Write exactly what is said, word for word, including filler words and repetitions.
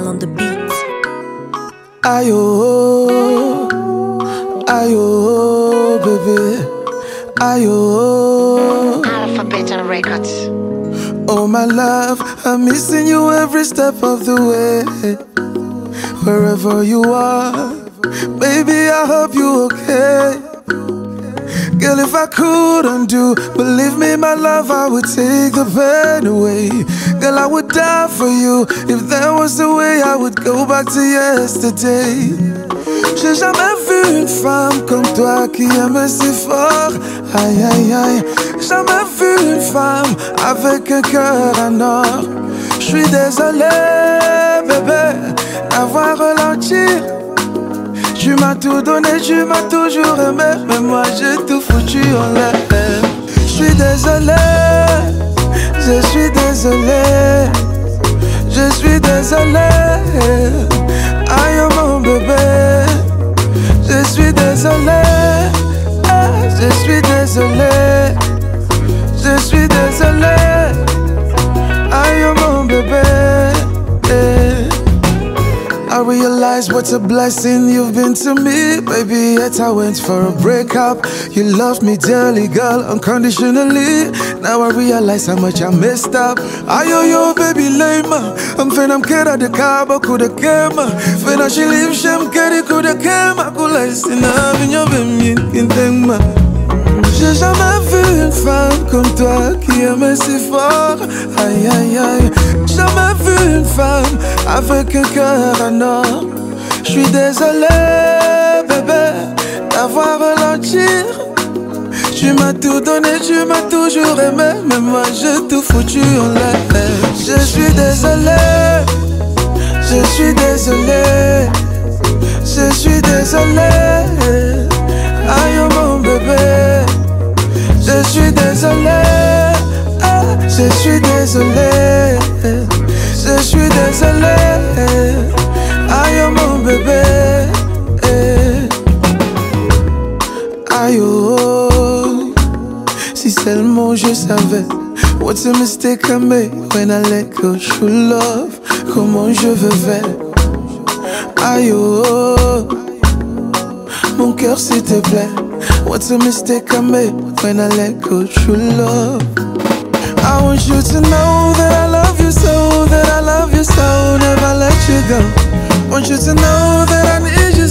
L on the beat. Aïe oh, aïe oh, bébé, aïe oh. Alphabet and Records. Oh my love, I'm missing you every step of the way. Wherever you are, baby, I hope you okay. Girl, if I could undo, believe me, my love, I would take the pain away. Girl, I would die for you. If there was a way, I would go back to yesterday. J'ai jamais vu une femme comme toi qui aime si fort. Aïe, aïe, aïe. Jamais vu une femme avec un cœur en or. J'suis désolé, bébé, d'avoir relenti. Tu m'as tout donné, tu m'as toujours aimé, mais moi j'ai tout foutu en l'air. Je suis désolé, je suis désolé, je suis désolé. Aïe oh mon bébé, je suis désolé, je suis désolé, je suis désolé. Aïe oh mon bébé. I realize what a blessing you've been to me, baby. Yet I went for a breakup. You loved me dearly, girl, unconditionally. Now I realize how much I messed up. Ayo yo, baby, lame. I'm finna get the car, but coulda came. Finna she leave, shem get it, coulda came. I could like sin up in your baby, in them. J'ai jamais vu une femme comme toi qui aimait si fort. Aïe aïe aïe. Jamais vu une femme avec un cœur en or. J'suis désolé, bébé, d'avoir relenti. Tu m'as tout donné, tu m'as toujours aimé, mais moi j'ai tout foutu en l'air. Je suis désolé, je suis désolé, je suis désolé. Aïe oh mon bébé. Je suis désolé, je suis désolé, je suis désolé. Aïe oh mon bébé, aïe oh. Si seulement je savais what a mistake I made when I let go true love. Comment je vivais, aïe oh. Mon cœur s'il te plaît. What's a mistake I made when I let go true love? I want you to know that I love you so, that I love you so, never let you go. Want you to know that I need you